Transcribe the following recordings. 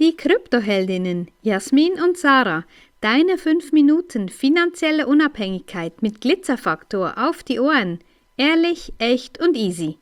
Die Kryptoheldinnen Jasmin und Sarah. Deine 5 Minuten finanzielle Unabhängigkeit mit Glitzerfaktor auf die Ohren. Ehrlich, echt und easy.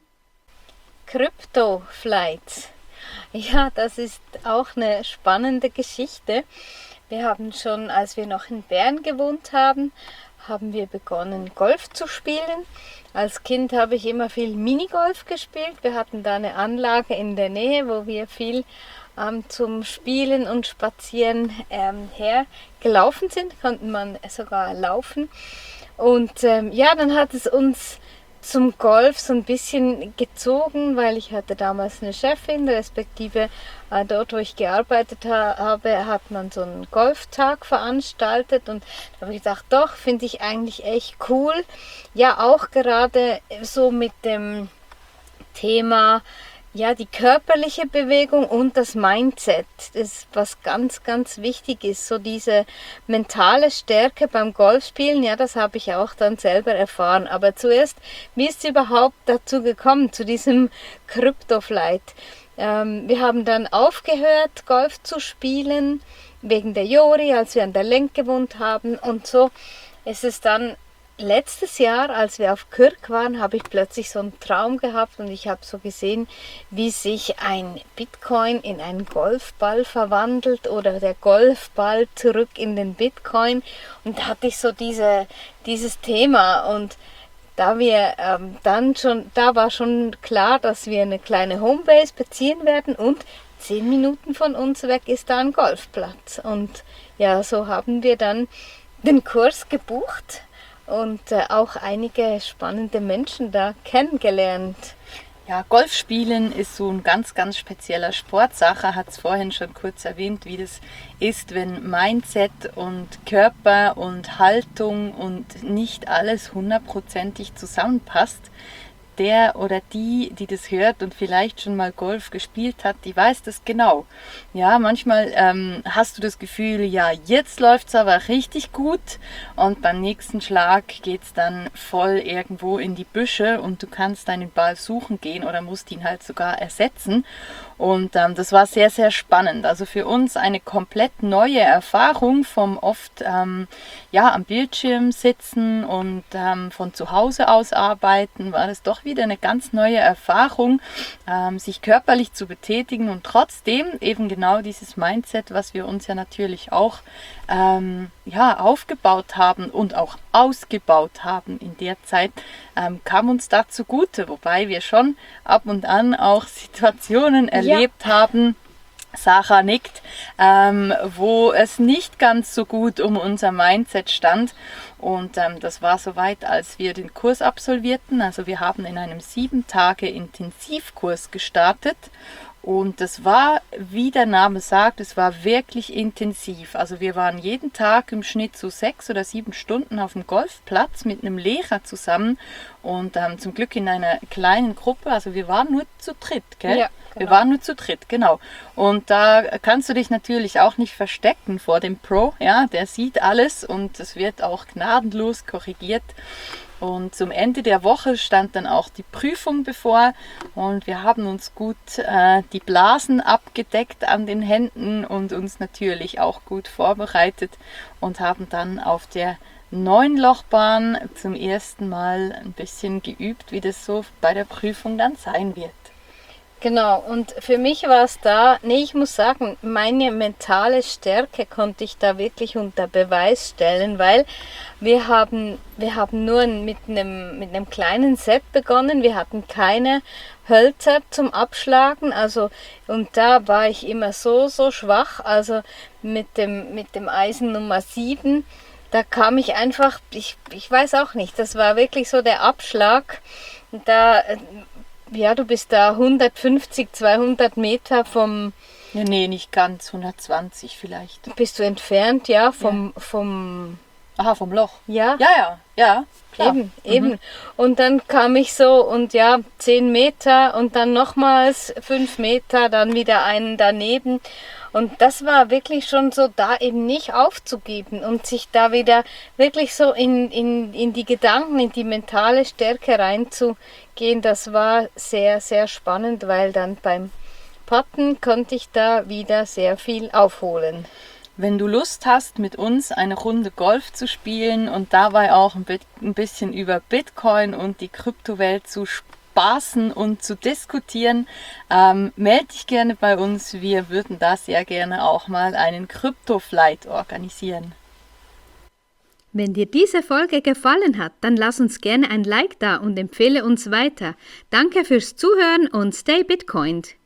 Kryptoflights. Ja, das ist auch eine spannende Geschichte. Wir haben schon, als wir noch in Bern gewohnt haben, wir begonnen, Golf zu spielen. Als Kind habe ich immer viel Minigolf gespielt. Wir hatten da eine Anlage in der Nähe, wo wir viel zum Spielen und Spazieren hergelaufen sind. Konnte man sogar laufen. Und dann hat es uns zum Golf so ein bisschen gezogen, weil ich hatte damals eine Chefin, respektive dort, wo ich gearbeitet habe, hat man so einen Golftag veranstaltet und da habe ich gedacht, doch, finde ich eigentlich echt cool. Ja, auch gerade so mit dem Thema, ja, die körperliche Bewegung und das Mindset ist was ganz, ganz wichtig ist. So diese mentale Stärke beim Golfspielen, ja, das habe ich auch dann selber erfahren. Aber zuerst, wie ist es überhaupt dazu gekommen, zu diesem Kryptoflight? Wir haben dann aufgehört, Golf zu spielen, wegen der Jori, als wir an der Lenk gewohnt haben. Und so ist es dann letztes Jahr, als wir auf Kürk waren, habe ich plötzlich so einen Traum gehabt und ich habe so gesehen, wie sich ein Bitcoin in einen Golfball verwandelt oder der Golfball zurück in den Bitcoin. Und da hatte ich so dieses Thema und da war schon klar, dass wir eine kleine Homebase beziehen werden und 10 Minuten von uns weg ist da ein Golfplatz. Und ja, so haben wir dann den Kurs gebucht und auch einige spannende Menschen da kennengelernt. Ja, Golfspielen ist so ein ganz, ganz spezieller Sport. Sarah hat es vorhin schon kurz erwähnt, wie das ist, wenn Mindset und Körper und Haltung und nicht alles hundertprozentig zusammenpasst. Der oder die das hört und vielleicht schon mal Golf gespielt hat, die weiß das genau. Ja, manchmal hast du das Gefühl, ja, jetzt läuft es aber richtig gut und beim nächsten Schlag geht es dann voll irgendwo in die Büsche und du kannst deinen Ball suchen gehen oder musst ihn halt sogar ersetzen. Und das war sehr, sehr spannend. Also für uns eine komplett neue Erfahrung vom oft am Bildschirm sitzen und von zu Hause aus arbeiten, war das doch wieder eine ganz neue Erfahrung, sich körperlich zu betätigen und trotzdem eben genau dieses Mindset, was wir uns ja natürlich auch aufgebaut haben und auch ausgebaut haben in der Zeit, kam uns da zugute, wobei wir schon ab und an auch Situationen erlebt haben, Sarah nickt, wo es nicht ganz so gut um unser Mindset stand. Und das war soweit, als wir den Kurs absolvierten. Also wir haben in einem 7-Tage-Intensivkurs gestartet. Und das war, wie der Name sagt, es war wirklich intensiv. Also wir waren jeden Tag im Schnitt so 6 oder 7 Stunden auf dem Golfplatz mit einem Lehrer zusammen und zum Glück in einer kleinen Gruppe. Also wir waren nur zu dritt, gell? Ja, genau. Wir waren nur zu dritt, genau. Und da kannst du dich natürlich auch nicht verstecken vor dem Pro, ja, der sieht alles und es wird auch gnadenlos korrigiert. Und zum Ende der Woche stand dann auch die Prüfung bevor und wir haben uns gut die Blasen abgedeckt an den Händen und uns natürlich auch gut vorbereitet und haben dann auf der 9-Lochbahn zum ersten Mal ein bisschen geübt, wie das so bei der Prüfung dann sein wird. Genau, und für mich war es da, ich muss sagen, meine mentale Stärke konnte ich da wirklich unter Beweis stellen, weil wir haben nur mit einem kleinen Set begonnen, wir hatten keine Hölzer zum Abschlagen, also und da war ich immer so schwach, also mit dem Eisen Nummer 7, da kam ich einfach, ich weiß auch nicht, das war wirklich so der Abschlag, da... Ja, du bist da 150, 200 Meter vom... Ja, nee, nicht ganz, 120 vielleicht. Bist du entfernt, ja, vom... Aha, vom Loch. Ja. Ja, klar. Eben. Und dann kam ich so und 10 Meter und dann nochmals 5 Meter, dann wieder einen daneben. Und das war wirklich schon so, da eben nicht aufzugeben und sich da wieder wirklich so in die Gedanken, in die mentale Stärke reinzugehen. Das war sehr, sehr spannend, weil dann beim hatten, konnte ich da wieder sehr viel aufholen. Wenn du Lust hast, mit uns eine Runde Golf zu spielen und dabei auch ein bisschen über Bitcoin und die Kryptowelt zu spaßen und zu diskutieren, melde dich gerne bei uns. Wir würden da sehr gerne auch mal einen Krypto-Flight organisieren. Wenn dir diese Folge gefallen hat, dann lass uns gerne ein Like da und empfehle uns weiter. Danke fürs Zuhören und stay Bitcoined!